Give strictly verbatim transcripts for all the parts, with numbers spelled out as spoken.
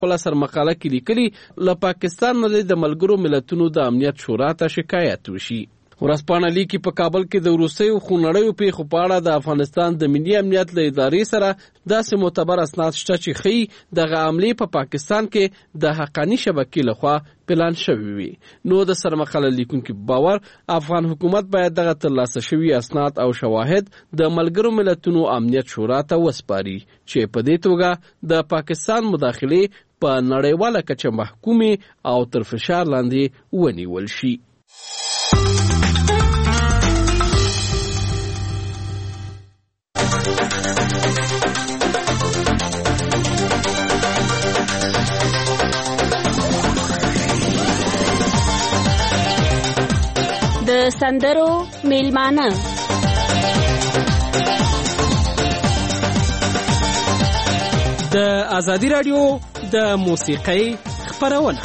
خپل سرمقاله کې لیکلي له پاکستان نه د ملګرو ملتونو د امنیت شورا ته شکایت وشي. ورځپاڼه لیکي په کابل کې د وروستیو خونړیو پیښو په اړه د افغانستان د ملي امنیت له ادارې سره داسې معتبر اسناد شته چې ښیي دغه حملې په پاکستان کې د حقاني شبکې لخوا پلان شوي وي. نو د سرمقاله لیکونکي باور افغان حکومت باید دغه ترلاسه شوي اسناد او شواهد د ملګرو ملتونو امنیت شورا ته وسپاري چې په دې توګه د پاکستان مداخلې په نړیواله کچه محکومې او تر فشار لاندې ونیول شي. د سندرو میلمانه د ازادي رادیو د موسیقۍ خپرونه.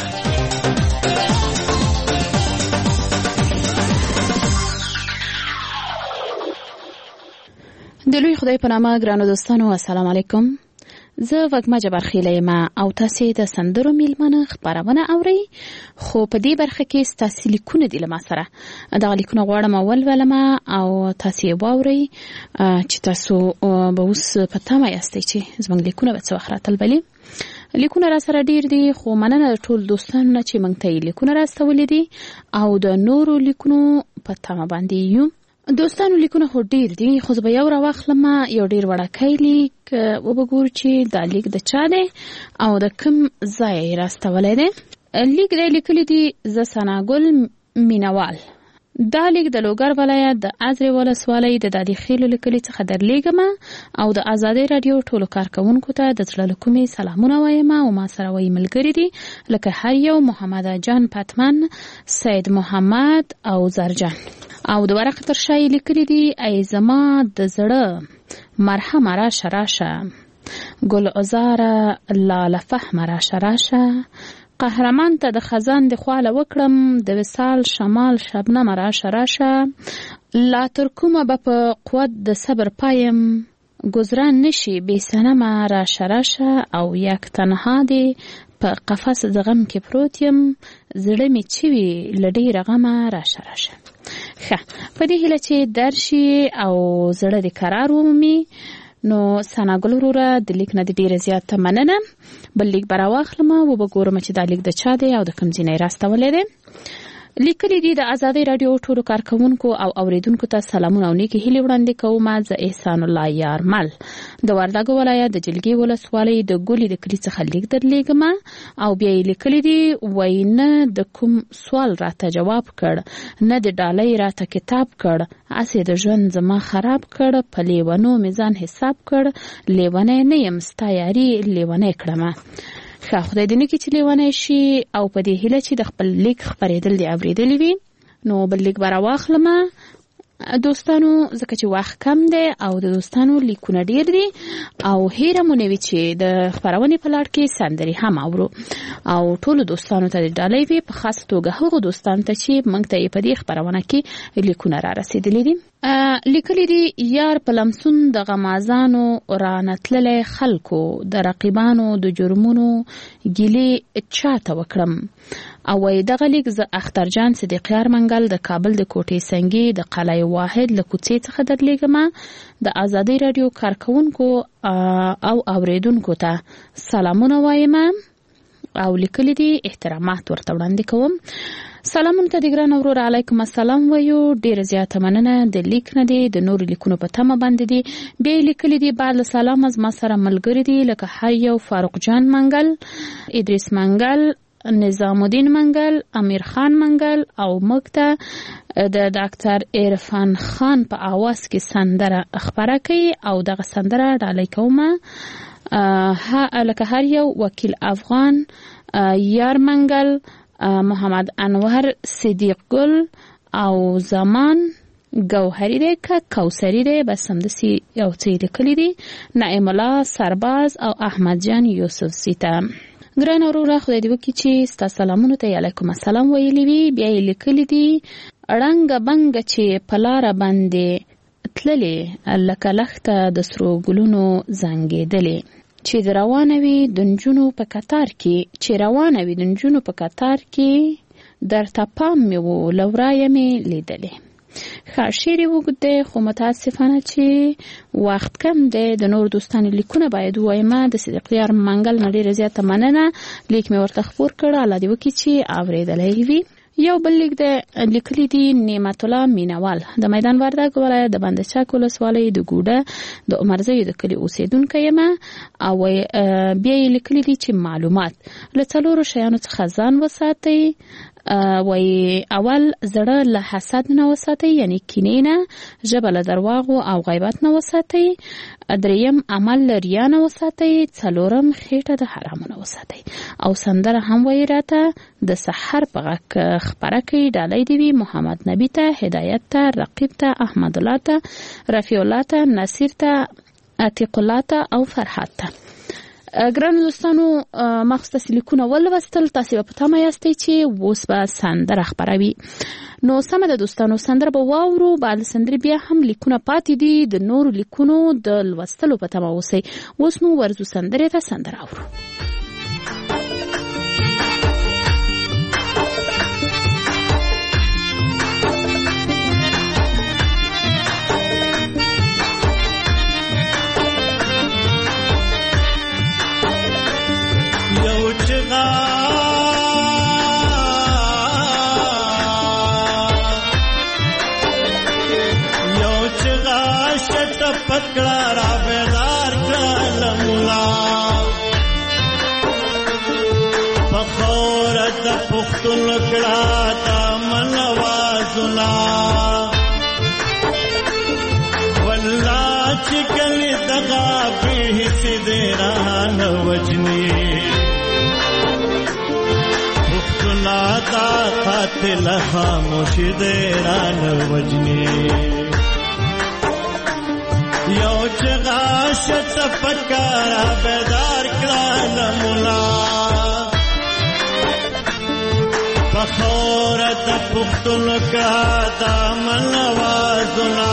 د لوی خدای په نامه ګرانو دوستانو السلام علیکم. زه وګما جبار خیله یم او تاسو د سندرو میلمانه خبرونه اورئ. خو په دې برخه کې تاسو لیکونه دي لمه سره دا لیکونه غواړم اول ولما او تاسو یې واورئ چې تاسو به اوس په تمه یاستئ چې زموږ لیکونه به څه وخت راتلبلي. لیکونه را سره ډیر دي خو مننه ټول دوستانو نه چې موږ ته لیکونه راستولې دي او د نورو لیکونو په تمه باندې یو. دوستانو لیکونه خو ډیر دي خو زه به یو راواخلم یو ډیر وړاکۍ لیک وبګورو چې دا لیک د چا دی او د کوم ځای یې راستولی دی. لیک دی لیکلی دی زه ثناګل مینوال. دا لیک د لوګر ولایت د ازرې ولسوالۍ د دادي خیلو لیکلي څخه درلیږم او د ازادۍ راډیو ټولو کارکوونکو ته د زړه له کومې سلامونه وایم او ما سره وایي ملګري دي لکه هر یو محمد جان پتمن، سید محمد او زرجان. او د ورقه تر شای لیکلي دي ای زما د زړه مرحمه راشه راشه ګل عزاره لاله فهمه راشه راشه قهرمان ته د خزان د خواله وکړم د وصال شمال شبنم راشه راشه لا تر کومه به په قوت د صبر پایم گذران نشي بې صنمه راشه راشه او یک تنها دی په قفس د غم کې پروت یم زړه مې چې وي له ډېره غمه راشه راشه. ښه په دې هیله چې درشي او زړه دې قرار ومومي. نو ثناګل وروره د لیک نه د ډېره زیاته مننه. بل لیک به راواخلم وبګورم چې دا لیک د چا دی او د کوم ځای نه یې راستولی دی. لیکلي دي د ازادۍ راډیو ټولو کارکوونکو او اوریدونکو ته سلامونه او نیکې هیلې وړاندې کوم. زه احسان الله یارمل د وردګو ولایت د جلګې ولسوالۍ د ګولې د کلي څخه لیک درلیږم او بیا یې لیکلي دي وایي نه د کوم سوال راته جواب کړ نه د ډالۍ راته کتاب کړ هسې د ژوند زما خراب کړ په لیونو میزان حساب کړ لیونی نه یم ستا یاري لیونی کړمه. ښه خدای دې نه کړي چې لیونی شي او په دې هیله چې د خپل لیک خپرېدل دې اورېدلی وي. نو بل لیک به راواخلم دوستانو ځکه چې وخت کم دی او د دوستانو لیکونه ډیر دي او هیره مو نه وي چې د خپرونې په لړ کې سندرې هم اورو او ټولو دوستانو ته د ډالۍ وي په خاص توګه هغو دوستانو ته چې موږ ته یې په دې خپرونه کې لیکونه را رسېدلي دي. لیکلي دي یار په لمسون د غمازانو رانتللی خلکو د رقیبانو د جرمونو ګیلې چاته وکړم او وایي دغه لیک زه اخترجان صدیقیار منګل د کابل د کوټې سنګي د قلعه واحد له کوڅې څخه درلیږم د ازادۍ راډیو کارکوونکو او اوریدونکو ته سلامونه وایم او لیکلي دي احترامات ورته وړاندې کوم. سلامونه ته د ګران ورور علیکم السلام وایو ډیره زیاته مننه د لیک نه دی د نورو لیکونو په تمه باندې دي. بیا لیکلي دي بعد له سلام از ما سره ملګري دي لکه هر یو فاروق جان منګل، ادریس منګل، نظام الدین منګل، امیر خان منګل او موږ ته د ډاکټر عرفان خان په اواز کې سندره خپره کوي او دغه سندره ډالۍ کومه لکه هر یو وکیل افغان، یار منګل، محمد انور صدیق گل او زمان گوهری دی که کوثری دی بس همداسې یو څه لیکلي دي نعیم الله سرباز او احمد جان یوسف سیته. ګران وروره خدای دې وکړي چې ستا سلامونو ته علیکم السلام ویلي وي. بیا یې لیکلي دي ړنګه بنګه چې په لاره باندې تللې لکه لښته د سرو ګلونو زنګېدلې چې د روانه وي د نجونو په کتار کې چې روانه وي د نجونو په کتار کې درته پام مې و لورايه مې لیدلې. ښه شعر یې اوږد دی خو متاسفانه چې وخت کم دی. د نور دوستانو لیکونه باید ووایمه. د صدیقیار منګل نه ډېره زیاته مننه. لیک مې ورته خپور کړه. الله دې وکړي چې اورېدلی وي. یو بل لیک د لیکلي دي نعمت الله مینوال د میدان وردګ ولایت د بند چک ولسوالۍ د ګوډه د عمرزیو د کلي اوسېدونکی یم. او بیا یې لیکلي دي چې معلومات له څلورو شیانو څخه ځان وساتئ. وای اول زړه له حسد نه وساتئ، یعنی کینې نه، ژبه له درواغو او غیبت نه وساتئ، دریم عمل له ریا نه وساتئ، څلورم خېټه د حرامو نه وساتئ. او سندره هم وایي راته د سحر په غږ خپره کړئ. ډالۍ دې وي محمد نبي ته، هدایت ته، رقیب ته، احمد الله ته، رفیع الله ته، نصیر ته، عتیق الله ته او فرحات ته. ګران دوستانو مخصوص لیکونه ولوستل. تاسو په تمه یاستئ چې اوس به سندره خپروي. نو سمه ده دوستانو، سندره به واورو. بعد سندرې بیا هم لیکونه پاتې دي. د نورو لیکونو د لوستلو په تمه اوسئ. اوس نو ورځو سندرې ته سندره اورو. پکڑا را بیدار کلملا پخورت پختن کڑا تا منوازنا واللہ چکن دغا بھی سدیران وجنی پختنا تا قاتل خاموش دیران وجنی یو چغا شت پکارا بیدار کلان ملا پخورت پختن کا دامن وازنا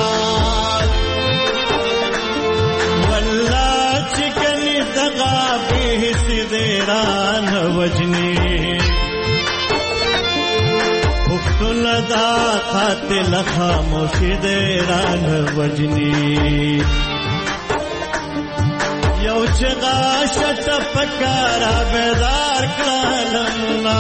واللہ چکنی دغا بھی سدیران وجنی پختن دا قاتل خاموش دیران وجنی یو چغا شت پکارا بیدار کلالمنا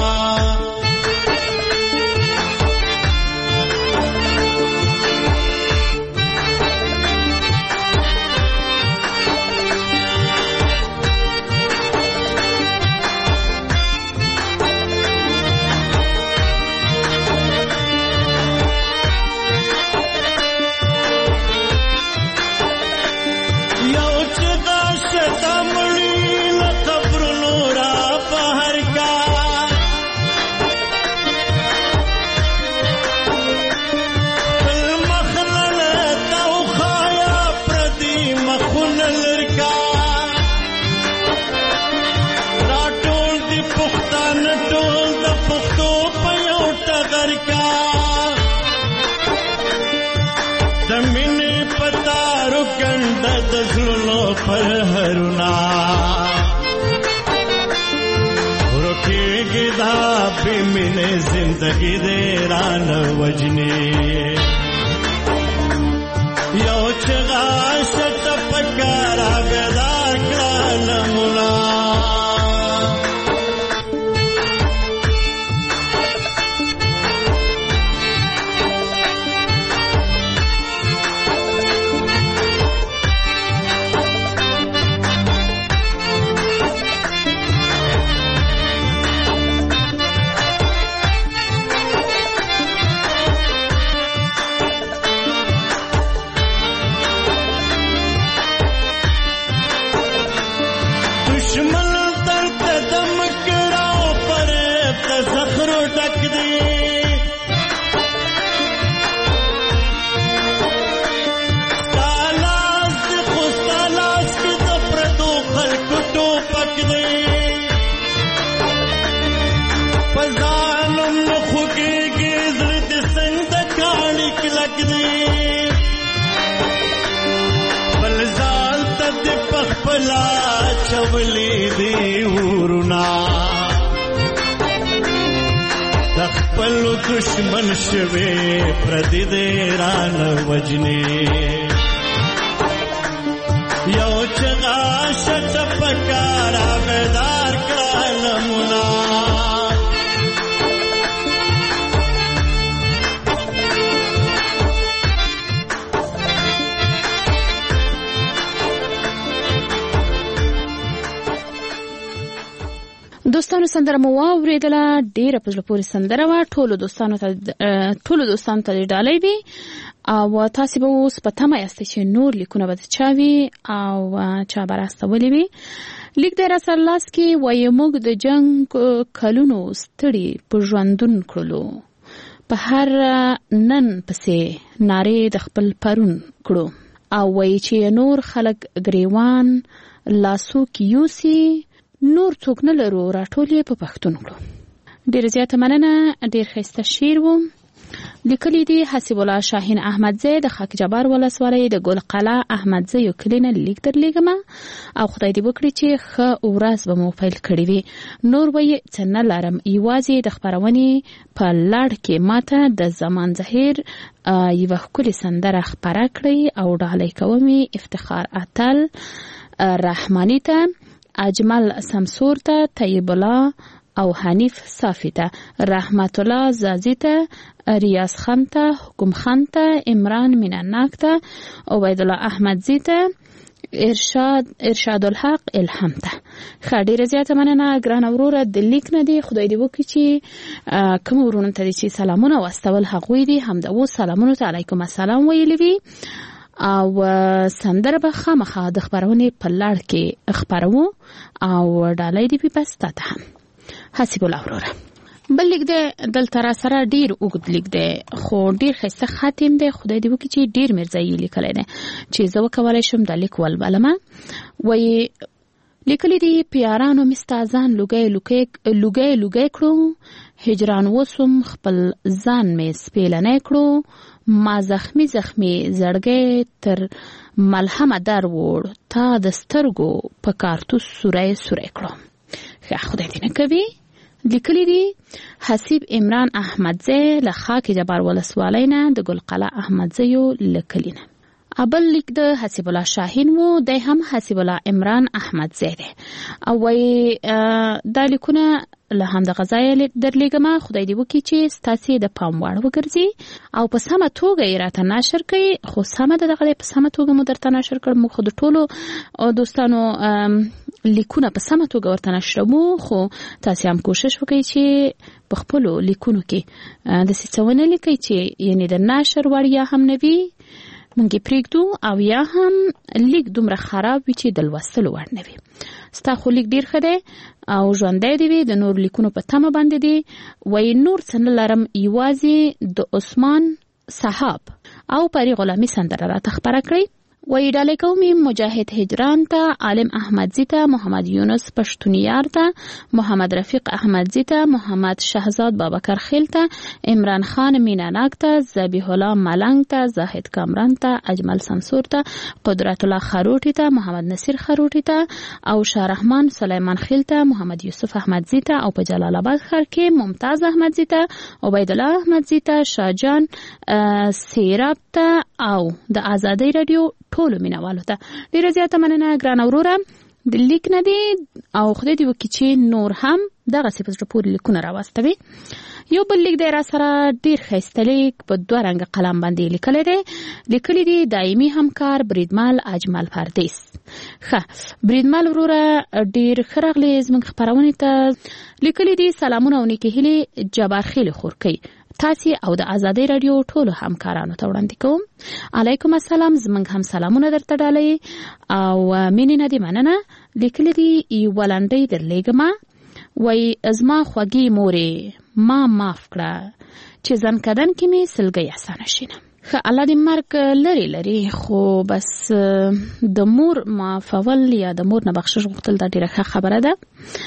پر ہرنا رکھے گدا بھی میں زندگی دیران وجنی یو چغا شت پکارا بیدار کلان ملا بلزال تد پخ پلا چولې دی ورنا د خپل دشمن شوي پردي دې رانه وجنې یو چغا شت پکارا بیدار کلمنا دوستانو سندره مو واورېدله ډېره په زړه پورې سندره وه ټولو دوستانو ته ټولو دوستانو ته ډالۍ وي او تاسې به اوس په تمه یاستئ چې نور لیکونه به د چا وي او چا به راستولی وي. لیک دی راسره لاس کې وایي موږ د جنګ کلونو ستړي په ژوندون کړلو په هر نن پسې نارې د خپل پرون کړو او وایي چې نور خلک ګریوان لاسو کې یوسي نور څوک نه لرو راټول یې په پښتون کړو. ډېر زیاته مننه. ډېر ښایسته شعر و. لیکلی دی حسیب الله شاهین احمدزی د خاک جبار ولسوالۍ د ګل قلعه احمدزی یو کلی نه لیک درلیږم او خدای دې وکړي چې ښه ورځ به مو پیل کړې وي. نور وایي څه نه لرم یوازې د خپرونې په لړ کې ماته د زمان ظهیر یوه ښکلې سندره خپره کړئ او ډالۍ کوم افتخار اتل رحماني ته اجمل سمسور ته طیب الله او حنیف صافی ته رحمت الله زازی ته ریاض خان ته حکم خان ته عمران میناناک ته عبید الله احمدزی ته ارشاد ارشاد الحق الهام ته. ښه ډېره زیاته مننه ګرانه وروره د لیک نه دی. خدای دې وکړي چې کوم ورونو ته دې چې سلامونه واستول هغوی دي همدا اوس سلامونو ته علیکم السلام ویلي وي او سندره به خامخا د خپرونې په لړ کې خپرو او ډالۍ دې بس تاته هم حسیب الله وروره. بل لیک دی دلته را سره ډېر اوږد لیک دی خو ډېر ښایسته خاتم دی. خدای دې وکړي چې ډېر میرزایي لیکلی دی چې زه وکولی شم دا لیک ولولمه. وایي لیکلی دی پیارانو مستازان لوګی لوګی لوګی کړو هجران وسوم خپل ځان مې سپېلنی کړو ما زخمی زخمی زړګی تر ملهمه در وړ تا د سترګو په کارتوس سوری سوری کړو. ښه خدای دې نه کوي. لیکلی دی حسیب عمران احمدزی له خاک جبار ولسوالۍ نه د ګل قلعه احمدزیو له کلي نه. ابل لیک د حسیب الله شاهین و دی هم حسیب الله عمران احمدزی دی او وایي دا لیکونه له همدغه ځایه درلیږم. خدای دې وکړي چې ستاسې د پام وړ وګرځي او په سمه توګه یې راته نشر کړي. خو سمه ده دغه په سمه توګه مو درته نشر کړم. موږ خو د ټولو دوستانو لیکونه په سمه توګه ورته نشروو خو تاسې هم کوشش وکړئ چې په خپلو لیکونو کې داسې څه ونه لیکئ چې یعنې د نشر وړیا هم نه وي مونږ یې پرېږدو او یا هم لیک دومره خراب وي چې د لوستلو وړ نه وي. ستا خو لیک ډېر ښه دی او ژوندی دی وي د نور لیکونو په تمه باندې دی. وایي نور څه نه لرم یوازې د عثمان صحاب او پري غلامي سندره راته خپره کړئ. وایي ډالۍ کوم مجاهد هجران ته عالم احمدزی ته محمد یونس پښتونیار ته محمد رفیق احمدزی ته محمد شهزاد بابکر خیل ته عمران خان میناناک ته ذبیح الله ملنګ ته زاهد کامران ته اجمل سمسور ته قدرت الله خروټی ته محمد نصیر خروټی ته او شاه رحمان سلیمان خیل ته محمد یوسف احمدزی ته او په جلال آباد ښار کې ممتاز احمدزی ته عبید الله احمدزی ته شاهجان سیراب ته او د آزادۍ رادیو ټولو مینوالو ته ډېره زیاته مننه ګرانه وروره. د لیک نه دی او خدای دې وکړي چې نور هم دغسې په زړه پورې لیکونه راواستوي. یو بل لیک دی را سره ډېر ښایسته لیک په دوه رنګه قلم باندې لیکلی دی. لیکلی دی دایمي همکار بریدمل اجمل پردیس. ښه بریدمل وروره ډېر ښه راغلی زموږ خپرونې ته. لیکلی دی سلامونه او نیکې هیلې جبار خیل خورکۍ تاسې او د آزادۍ رادیو ټولو همکارانو ته وړاندې کوم. علیکم السلام. زموږ هم سلامونه درته ډالۍ او مینې نه دې مننه. لیکلی دی یوه لنډۍ درلیږمه. وایي زما خوږې مورې ما معاف کړه چې ځنکدن کې مې سلګۍ اسانه شینه. ښه الله دې مرګ لري لري خو بس د مور معافول یا د مور نه بخشش غوښتل دا ډېره ښه خبره ده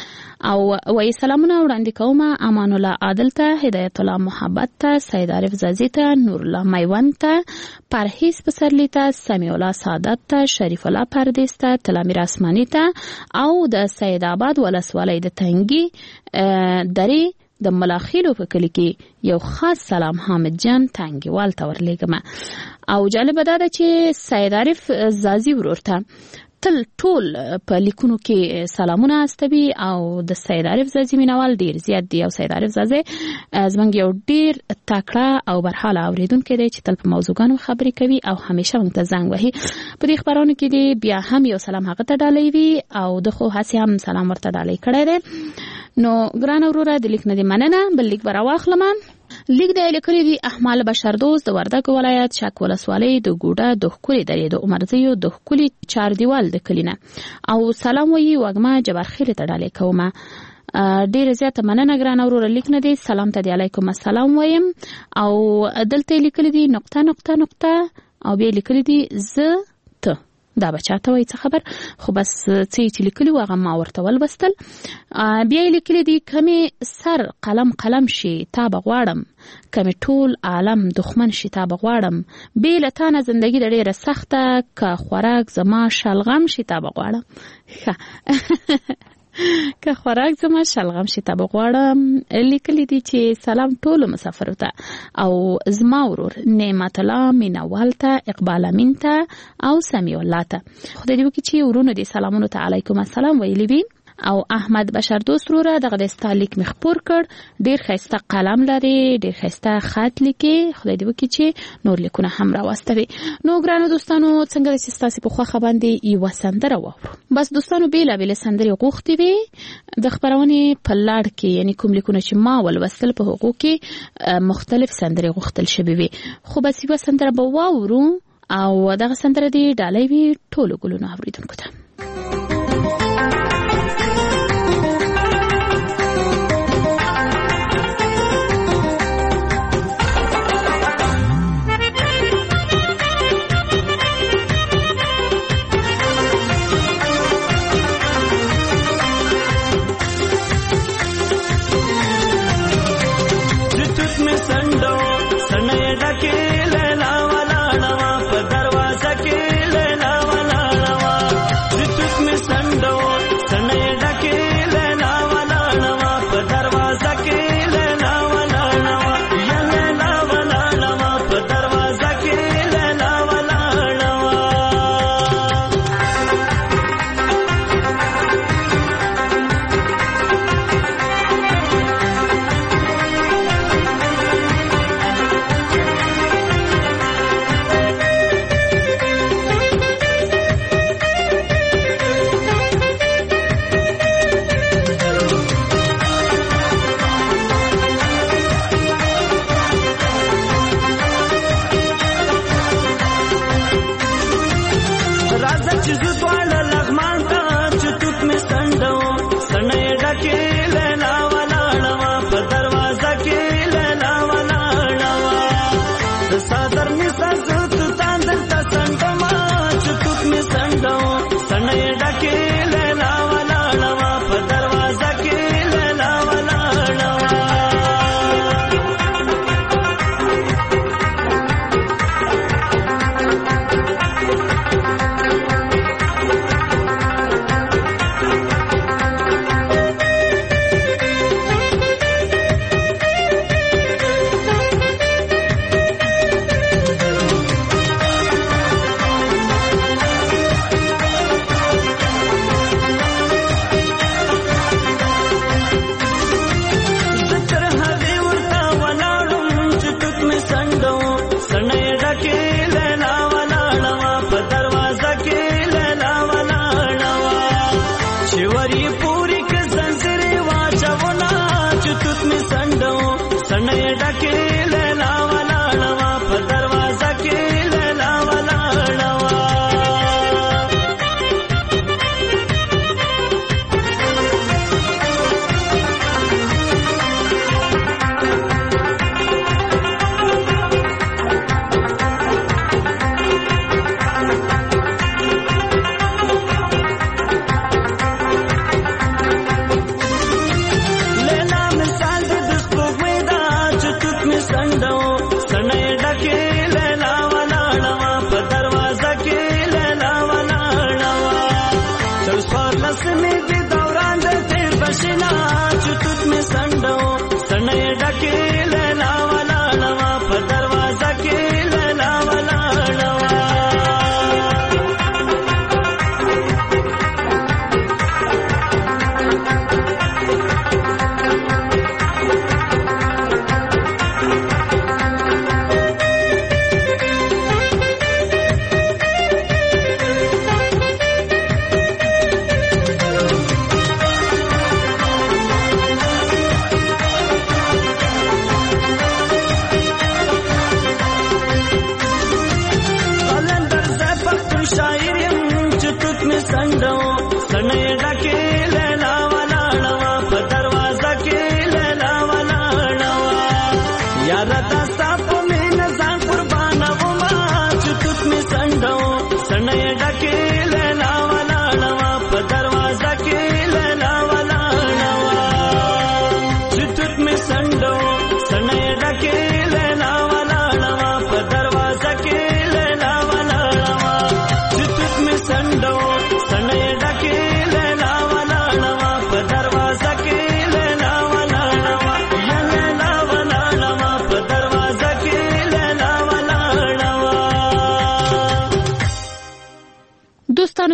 او وای سلامونه وړاندې کوم امان الله عادل ته، هدایت الله محبت ته، سید عارف زازی ته، نور الله میوند ته، پرهیز پسرلی ته، سمیع الله سعادت ته، شریف الله پردیس ته، تلامیر اسمانی ته او د سید آباد ولسوالۍ د تنګي درې د ملاخیلو په کلی کې یو خاص سلام حامد جان تنګیوال ته ورلیږم. او جالب دا ده چې سید عارف زازی ورور ته تل ټول په لیکونو کې سلامونه استوي او د سید عارف زازی مینوال ډیر زیات دی. او سید عارف زازی زمونږ یو ډیر تکړه او برحاله اوریدونکی دی چې تل په موضوعګانو خبرې کوي او همیشه موږ ته زنګ وهي. په دې خبرونو کې دی بیا هم یو سلام هغه ته ډالۍ وي او د خو هسې هم سلام ورته ډالۍ کړی دی. نو ګران وروره د لیک نه دی مننه. بل لیک به راواخلم. لیک د لیکلي دی احمد بشردوست د وردګ ولایت شک ولسوالۍ د ګوډه د ښکلي درې د عمرزیو د ښکلي چاردیوال د کلینه او سلام وایي وږمه جبارخیل ته ډالۍ کومه. ډیره زیاته مننه ګران وروره. لیک نه دی سلام ته دی علیکم السلام وایم او دلته لیکلي دی نقطه نقطه نقطه او بیا لیکلي دی ز ته. دا بچاته وای څه خبر خو بس څه چې لیکلي و هغه ما ورته ولوستل. بیا یې لیکلي دي کمې سر قلم قلم شي تا به غواړم، کمې ټول عالم دښمن شي تا به غواړم، بې له تا نه زندګي د ډېره سخته که خوراک زما شلغم شي تا به غواړم. که خوراک زما شلغم شي ته به غواړم. لیکلي دي چې سلام ټولو مسافرو ته او زما ورور نعمت الله مینوال ته، اقبال امین ته او سمیع الله ته. خدای دې وکړي چې ورونو دې سلامونو ته علیکم السلام ویلي وي. او احمد بشردوست وروره دغه د ستا لیک مې خپور کړ. ډېر ښایسته قلم لري، ډېر ښایسته خط لیکي. خدای دې وکړي چې نور لیکونه هم راواستوي. نو ګرانو دوستانو څنګه ده چې ستاسې په خوښه باندې یوه سندره واورو. بس دوستانو بېلابېلې سندرې غوښتې وې د خپرونې په لړ کې، یعنې کوم لیکونه چې ما ولوستل په هغو کې مختلف سندرې غوښتل شوې وې. خو بس یوه سندره به واورو او دغه سندره دې ډالۍ وي ټولو ګلونو اورېدونکو ته. No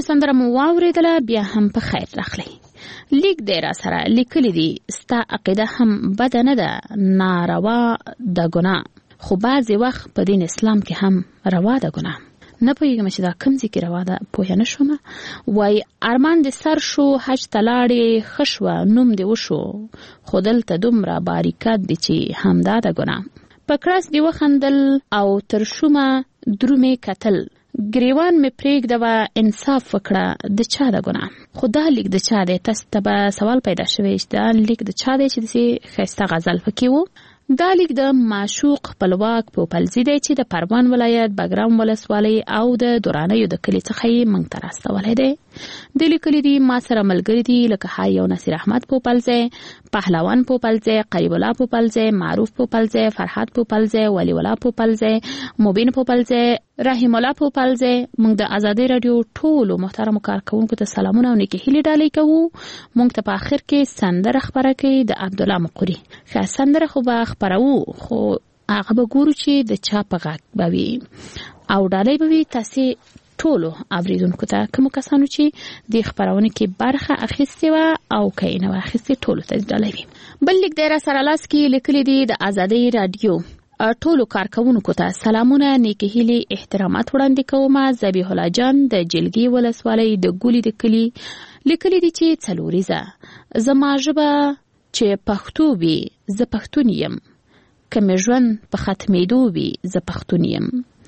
سندره مو واوریدله، بیا هم په خیر راغلی. لیک دی را سره لیکلی دی ستا عقیده هم بده نه ده، ناروا ده ګناه، خو بعضې وخت په دین اسلام کې هم روا ده ګناه. نه پوهېږم چې دا کوم ځای کې روا ده، پوهه نه شومه. وایي ارمان دې سر شو، حج ته لاړې ښه شوه، نوم دې وشو، خو دلته دومره باریکت دی چې همدا ده ګناه. په کړس دې وخندل او تر شومه درومې کتل، ګریوان مې پرېږده وه انصاف وکړه، د چا ده ګناه. خو دا لیک د چا دی؟ تاسو ته به سوال پیدا شوی چې دا لیک د چا دی چې داسې ښایسته غزل پکې و. دا لیک د معشوق خپلواک پوپلزي دی چې د پروان ولایت بګرام ولسوالۍ او د درانیو د کلي څخه یې موږ ته راستولی دی. د لیکلي دي ما سره ملګري دي لکه حی او نصیر احمد پوپلزی، پهلوان پوپلزی، قریب الله پوپلزی، معروف پوپلزی، فرحات پوپلزی، ولی الله پوپلزی، مبین پوپلزی، رحیم الله پوپلزی. موږ د ازادي راډیو ټولو محترمو کارکوونکو ته سلامونه او نیکې هیلې ډالۍ کوو. موږ ته په آخر کې سندره خپره کوي د عبدالله مقوري. ښه سندره خو به خپروو، خو هغه به ګورو چې د چا په غږ به وي او ډالۍ به وي تاسې ټولو اوریدونکو ته، کومو کسانو چې د خپرونې کې برخه اخیستې وه او که یې نه وه اخیستې ټولو ته ډالۍ وي. بل لیک دی را سره لاس کې لیکلی دی د ازادۍ راډیو ټولو کارکوونکو ته سلامونه، نیکې هیلې، احترامات وړاندې کومه. ذبیح الله جان د جلګي ولسوالۍ د ګولي د کلي لیکلی دی چې څلوریزه زما ژبه چې پښتو وي زه پښتون یم، که مې ژوند په ختمېدو وي زه پښتون یم،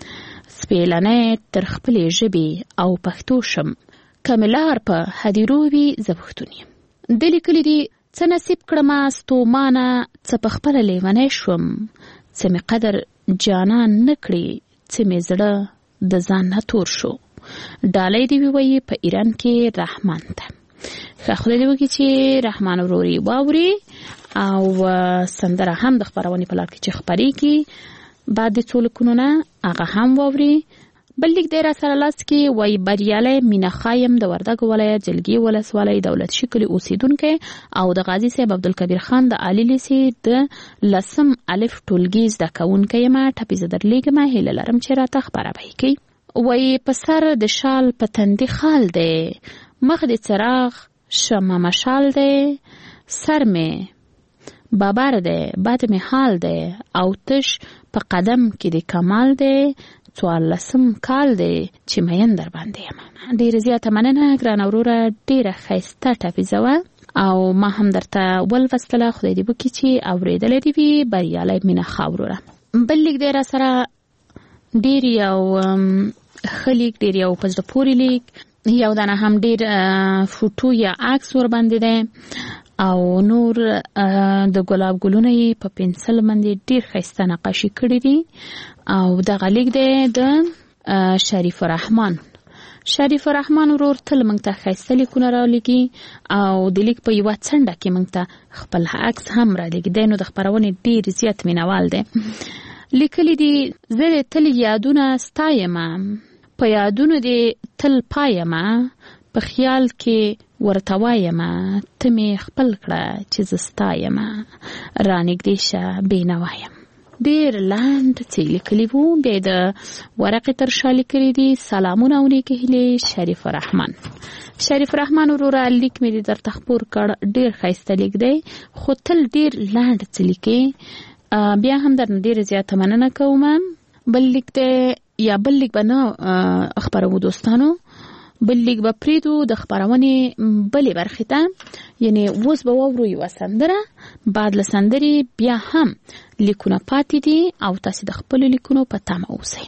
سپېلنی تر خپلې ژبې او پښتو شم، که مې لار په هدیرو وي زه پښتون یم. د لیکلی دی څه نصیب کړمه ستومانه، څه په خپله لیونی شوم، څه مې قدر جانان نه کړي، څه مې زړه د ځان نه تور شو. ډالۍ دې ووایي په ایران کې رحمان ته. ښه خدای دې وکړي چې رحمان وروري واوري او سندره هم د خپرونې په لار کې چې خپرېږي بعد د څو لیکونو نه هغه هم واوري. بل لیک دی را سره لاس کې وایي بریالی مینه خایم د وردګو ولایت جلګي ولسوالۍ دولت شي کلي اوسیدونکی او د غازي صاحب عبدالقدیر خان د عالی لیسې د لسم الف ټولګي زده کوونکی یم. ټپې زه درلیږم، هیله لرم چې راته خپره به یې کوي. وایي په سر د شال په تندي خال دی، مخ د څراغ شمه مشال دی، سر مې بابر دی، بد مې حال دی او تش په قدم کې د کمال دی، څوارلسم کال دی چې مین در باندې یم. ډېره زیاته مننه ګرانه وروره، ډېره ښایسته ټپیزه وه او ما هم درته ولوستله. خدای دې وکړي چې اورېدلی دې وي. بریالی مینه ښه وروره. بل لیک دی را سره ډېر یو ښه لیک، ډېر یو په زړه پورې لیک، یو دانه هم ډېر فوټو یا عکس ورباندې دی او نور د ګلاب ګلونه یې په پنسل باندې ډېر ښایسته نقاشي کړي دي. او دغه لیک دی د شریف الرحمن. شریف الرحمن ورور تل موږ ته ښایسته لیکونه رالیږي او د لیک په یوه څنډه کې موږ ته خپل عکس هم رالیږي. دی نو د خپرونې ډېر زیات مینوال دی. لیکلی دي زه د تل یادونه ستایمه، په یادونو دې تل پایمه، په خیال کې ورته وایمه، ته مې خپل کړه چې زه ستایمه، رانږدې شه بېنوا یم. ډېر لنډ څه لیکلي وو. بیا د ورقې تر شا لیکلي دي سلامونه او نیکې هیلې شریف الرحمن. شریف الرحمن وروره لیک مې دې درته خپور کړ، ډېر ښایسته لیک دی خو تل ډېر لنډ څه لیکې. بیا هم درنه ډېره زیاته مننه کوم. بل لیک دی یا بل لیک به نه خپروو دوستانو، بل لیک به پریدو د خپرونې بلې برخې ته، یعنی اوس به واورو یوه سندره، بعد له سندرې بیا هم لیکونه پاتې دي او تاسې د خپلو لیکونو په تمه اوسئ.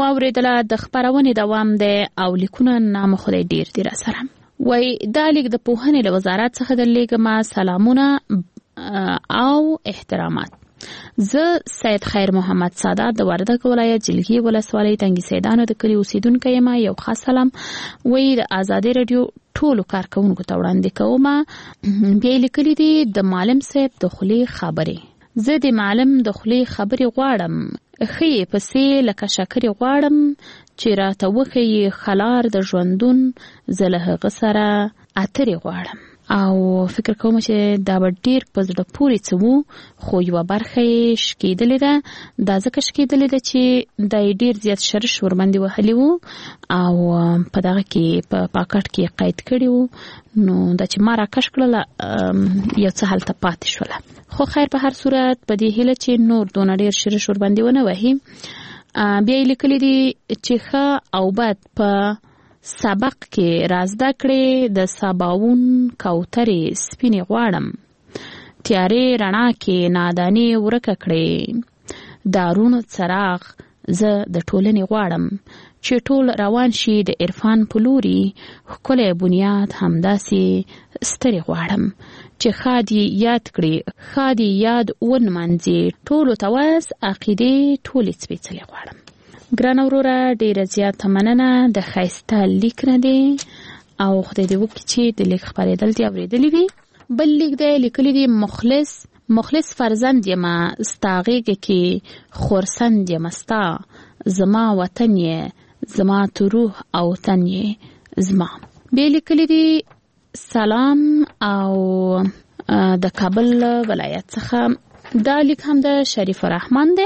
واوریدله د خبرونې دوام دی او لیکونه نام خدای ډیر دی را سره. وای دا لیک د پوهنې له وزارت څخه د لیږمه سلامونه او احترامات. زه سید خیر محمد سادات د وردګ ولایت جلگی ولسوالۍ تنګي سیدانو د کلي اوسیدونکی یم. یو خاص سلام وای د آزادۍ رادیو ټولو کارکونکو ته وړاندې کوم. بیا لیکلي دي د معلم صاحب د خولې خبرې. زه د معلم د خولې خبرې غواړم، ښې پسې لکه شکرې غواړم چې راته وښیي خلار د ژوندون، زه له هغه سره اترې غواړم. او فکر کوم چې دا به ډېر په زړه پورې څه وو، خو یوه برخه یې شکېدلې ده. دا ځکه شکېدلې ده چې دا یې ډېر زیات شرش ورباندې وهلي وو او په دغه کې په پاکټ کې قید کړي وو. نو دا چې ما راکش کړله یو څه هلته پاتې شوله. خو خیر په هر صورت په دې هیله چې نور دونه ډېر شرش ورباندې ونه وهي. بیا یې لیکلي دي چې ښه او بد په سبق کې رازده کړې، د سباوون کوترې سپینې غواړم، تیارې رڼا کې نادانې ورکه کړې، دارونو څراغ زه د ټولنې غواړم، چې ټول روان شي د عرفان په لوري، ښکلی بنیاد همداسې سترې غواړم، چې ښادي یاد کړي ښادي یاد ونمانځي، ټولو ته وس عقیدې ټولې سپېڅلې غواړم. ګران وروره ډیره زیاته مننه د ښایسته لیک نه دی او خدای دې وکړي چې د لیک خپرېدل دې اورېدلي وي. بل لیک دی لیکلی دی مخلص مخلص فرزند یمه ستا غېږه کې خورسند یمه ستا، زما وطن یې زما تو روح او تن یې زما. بیا لیکلی دی سلام او د کابل ولایت څخه. دا لیک هم د شریف الرحمن دی،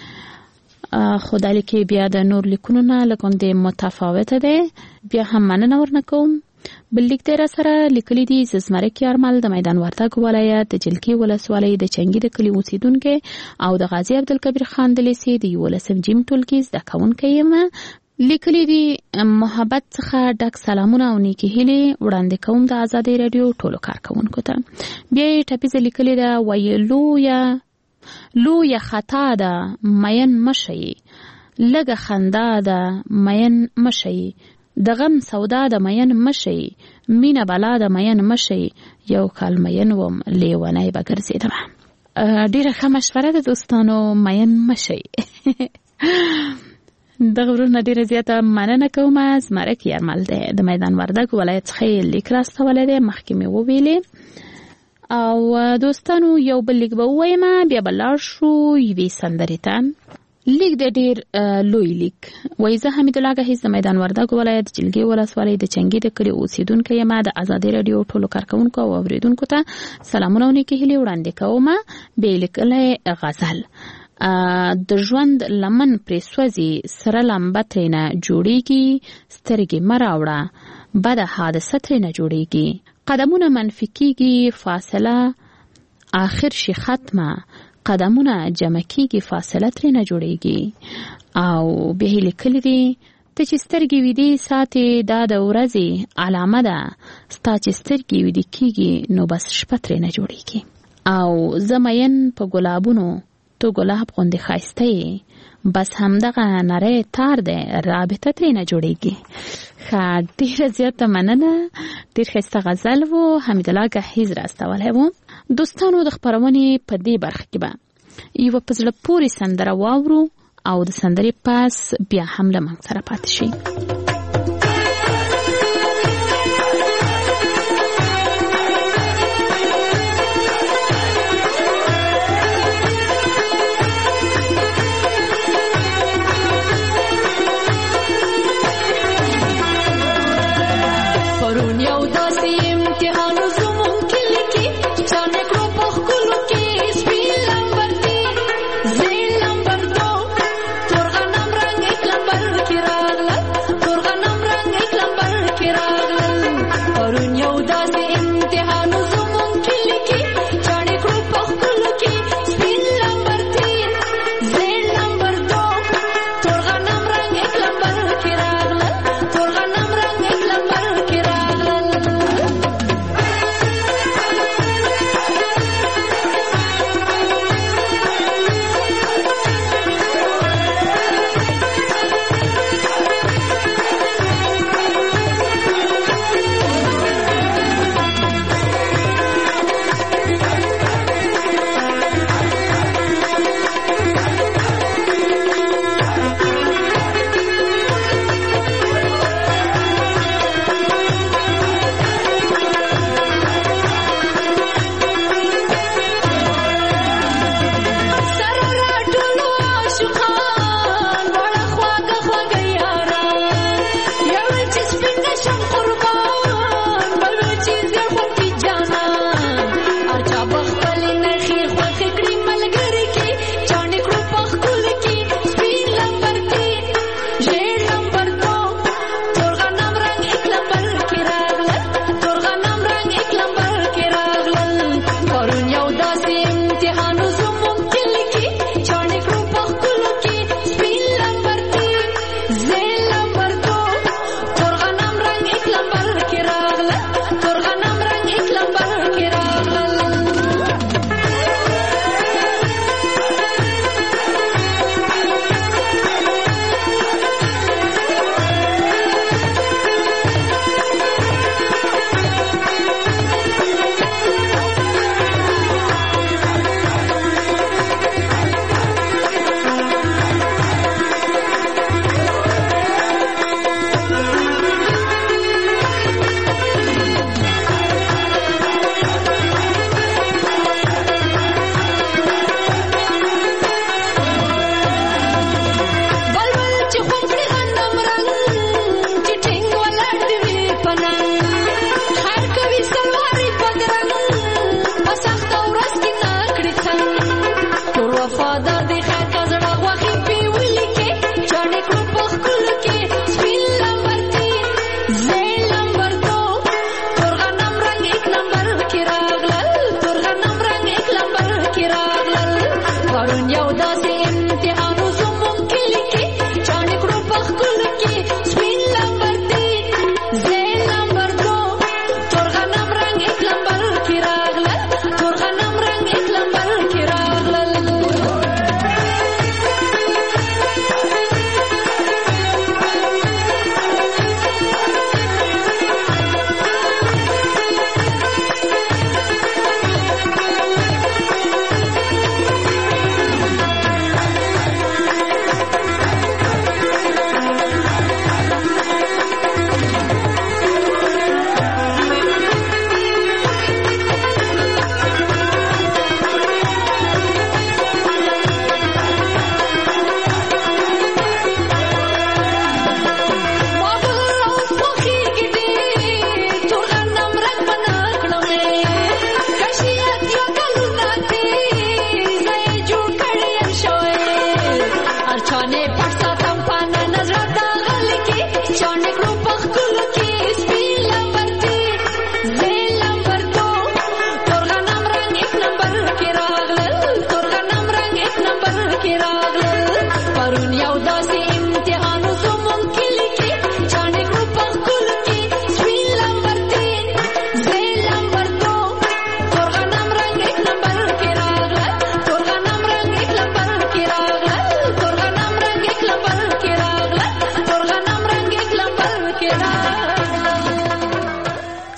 خو دا لیکې بیا د نور لیکونو نه لږ متفاوته دی. بیا هم مننه ورنه کوم. بل لیک دی را سره لیکلی دی زمرک یارمل د میدان وردګ ولایت د جلکې ولسوالۍ د چنګي د کلي اوسیدونکی او د غازي عبدالکبیر خان د لیسې د یولسم جیم ټولګي زده کوونکی یم. لیکلی دی محبت څخه ډک سلامونه او نیکې هیلې وړاندې کوم د آزادۍ راډیو ټولو کارکوونکو ته. بیا یې ټپیزه لیکلې ده ویلویه لویه خطا ده مین مشئ، لږه خندا ده مین مشئ، د غم سودا ده مین مشئ، مینه بلا ده مین مشئ، یو کال مین وم لیونی به ګرځېدم. ډېره ښه مشوره ده دوستانو، مین مشئ. دغه ورونه ډېره زیاته مننه کوم. زمرک یارمل دی د میدان وردګ ولایت څخه یې لیک راستولی دی، مخکې مې وویلې. او دوستانو یو بل لیک به ووایم، بیا به لاړ شو یوې سندرې ته. لیک د ډېر لوی لیک وایي زه حمیدالله ګهیځ د میدان وردګ ولایت جلګې ولسوالۍ د چنګي د کلي اوسیدونکی یم. د ازادۍ راډیو ټولو کارکوونکو او اورېدونکو ته سلامونه او نیکې هیلې وړاندې کوم. بیا یې لیکلی غزل د ژوند لمن پرې سوځي، سره لمبه ترېنه جوړېږي، سترګې مه راوړه بده حادثه ترېنه جوړېږي، قدمونه منفي کېږي فاصله آخر شي ختمه، قدمونه جمع کېږي فاصله ترېنه جوړېږي. او بیا یې لیکلي دي ته چې سترګې ویدې ساتې دا د ورځې علامه ده، ستا چې سترګې ویدې کېږي نو بس شپه ترېنه جوړېږي. او زه مین په ګلابونو تو ګلاب غوندې ښایسته یې، بس همدغه نری تار دی رابطه ترېنه جوړېږي. ښه ډېره زیاته مننه. ډېر ښایسته غزل و، حمیدالله ګهیځ راستولی و. دوستانو د خپرونې په دې برخه کې به یوه په زړه پورې سندره واورو او د سندرې پس بیا هم له موږ سره پاتې شي.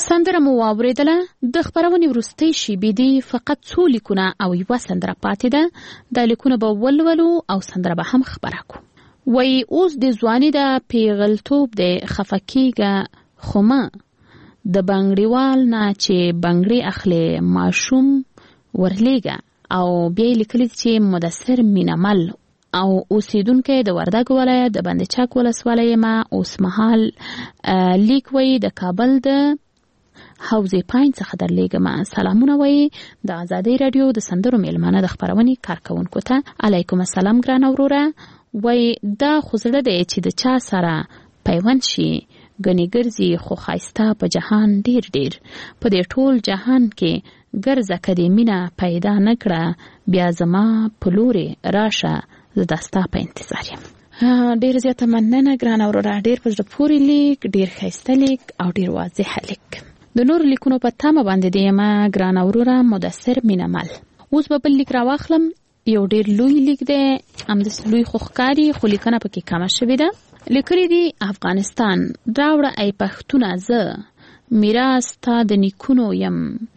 سندره مو واوریدله. د خبرونې وروستۍ شیبې دي فقط څو لیکونه او یوه سندره پاتې ده. دا لیکونه به ولولو او سندره به هم خبره کو. وای اوس د ځواني د پیغلتوب د خفه کیږه خو ما د بنګړیوال نه چې بنګړی اخلي ماشوم ورلیږه. او بیا لیکلي چې مدثر مینمل او اوسیدونکو د وردګ ولایت د بند چاک ولسوالۍ ما اوس مهال لیک وی د کابل د حوزې پاین څخه درلیږم. سلامونه وی د آزادۍ رادیو د سندرو میلمانه د خبرونې کارکونکو ته علیکم السلام ګران وروره. وی دا خوزړه دی چې د چا سره پیوند شي ګنې ګرځي خو خایسته په جهان ډیر ډیر په دې ټول جهان کې ګرځه کدې مینه پیدا نکړه بیا زما په لورې راشه زه دستا په انتظار یم. ډیر زیاته مننه ګران وروره. ډیر په زړه پورې لیک، ډیر ښایسته لیک او ډیر واضح لیک. د نور لیکونو په تمه باندې دی ما ګران وروره مدثر مینمل. اوس به بل لیک راواخلم. یو ډیر لوی لیک دی، همداس لوی خو ښکاري خو لیکنه پکې کمه شوې ده. لیکلي دي افغانستان راوړه ای پښتونه زه میراث ستا د نیکونو یم،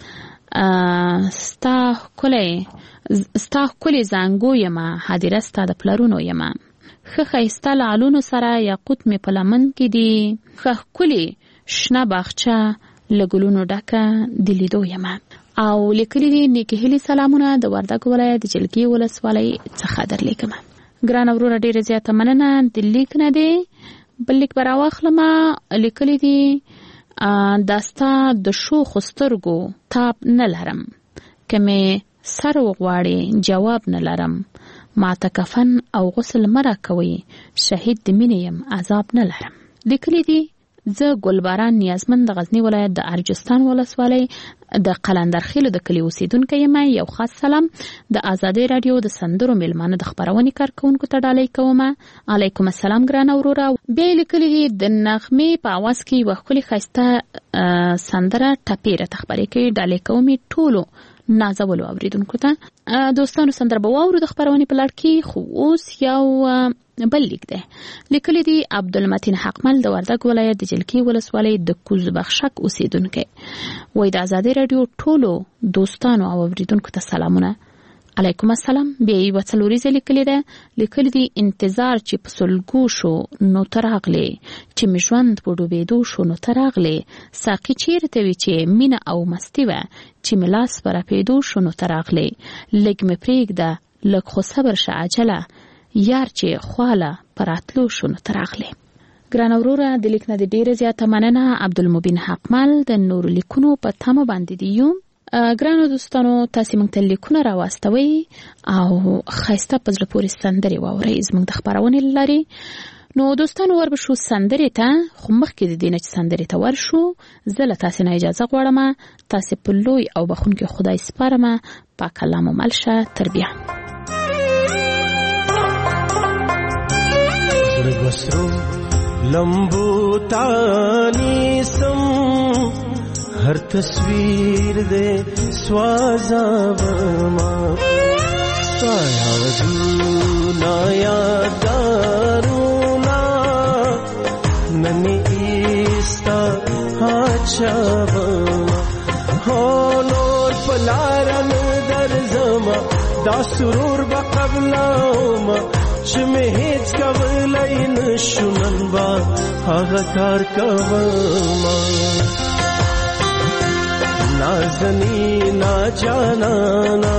ستا ښکلی ستا ښکلې زانګو یمه هدیره ستا د پلرونو یمه. ښه ښایسته لعلونو سره یاقوت مې په لمن کې دي، ښه ښکلې شنه باغچه له ګلونو ډکه د لیدو یمه. او لیکلي دي نیکې هیلې سلامونه د وردګ ولایت د جلګې ولسوالۍ څخه درلیږم. ګران وروره ډیره زیاته مننه. د لیک نه دی بل لیک به راواخلمه. لیکلي دي دا ستا د شو خسترګو تاب نه لرم، که مې سر وغواړې جواب نه لرم، ما ته کفن او غسل مه راکوئ، شهید د مینې یم عذاب نه لرم. لیکلي دي زه ګلباران نیازمند د غزنی ولایت د ارجستان ولسوالۍ د قلندرخیلو د کلي اوسیدونکی یم. یو خاص سلام د آزادۍ رادیو د سندرو میلمانه د خبرونې کارکونکو ته ډالۍ کوم. علیکم السلام ګرانه وروره. بیا یې لیکلي دي د نغمې په اواز کې یوه ښکلې ښایسته سندره ټپې راته خپرې کوي. ډالۍ کوم یې ټولو نازولو اوریدونکو ته. دوستانو سندره به واورو د خبرونې په لړ کې. خو اوس یو بل لیک دی. لیکلي دي عبدالمتین حقمل د وردګ ولایت د جلګې ولسوالۍ د کوزبخشک اوسیدونکی. وایي د آزادۍ راډیو ټولو دوستانو او اوریدونکو ته سلامونه. علیکم السلام. بیا یوه څلوریزه لیکلې ده. لیکلي دي انتظار چې په سلګو شو نو ته راغلې، چې مې ژوند په ډوبېدو شو نو ته راغلې، ساقي چیرته وي چې مینه او مستي وه، چې مې لاس په رپېدو شو نو ته راغلې، لږ مې پرېږده لږ خو صبر شه عجله، یار چې خواله په راتلو شو نو ته راغلې. ګرانه وروره د لیک نه د ډېره زیاته مننه. عبدالمبین حقمل د نورو لیکونو په تمه باندې دی یو. ګرانو دوستانو تاسې موږ ته لیکونه راواستوئ او ښایسته په زړه پورې سندرې واورئ زموږ د خپرونې له لارې. نو دوستانو وربشو سندرې ته. خو مخکې د دې نه چې سندرې ته ورشو زه له تاسې نه اجازه غواړم. تاسې په لوی او بخښونکي خدای سپارم. پاک الله مو مل شه. تر بیا. بسرو لمبو تانی سم ہر تصویر دے سوازا ورما سایا دونا یادارونا ننی ایستا ہاچا ورما ہو نور پلارن در زما دا سرور بقبلاوما چمه هیچ کولای نشونن با هغه کار کوما نازنی نا جانانا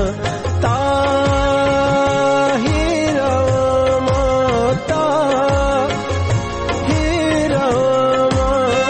تاهیرما تاهیرما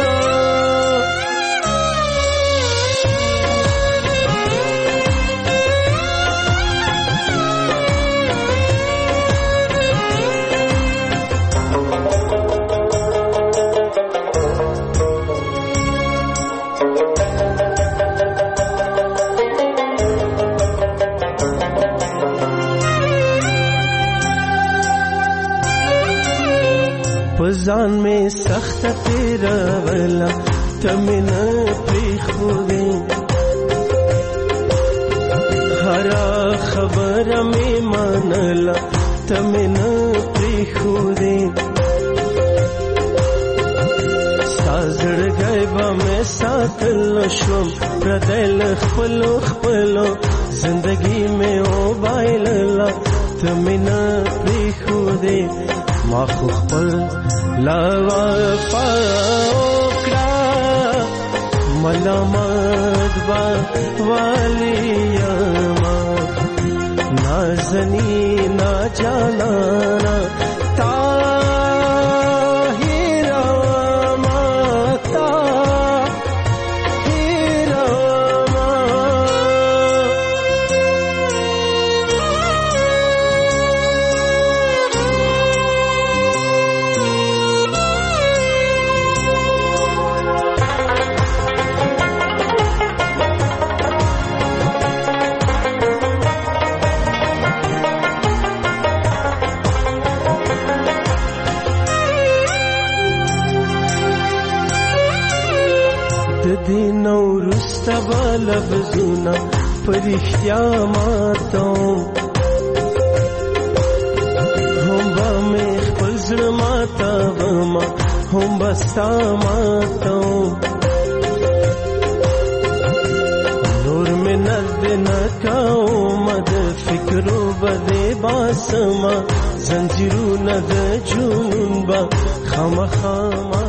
پزان میں سخت تیرا ولا تمن پریخودی ہرا خبر میں مانلا تمن پریخودی ستازړګي به مې ساتل شوم پردل خپلو خپلو زندگی مې وبایلله ته مې نه پرېښودې ما خو خپل لا وفا وکړه ملامت به والی یما نازنی ناجانانا طاهرا ماتا دین ورسته بلبزونه پرښتیا ماتوم هم به مې خپل زړه ماتومه هم به ستا ماتوم نور مې نزد نه کومه د فکرو به دې باسمه زنځیرونه د جنون به خامخا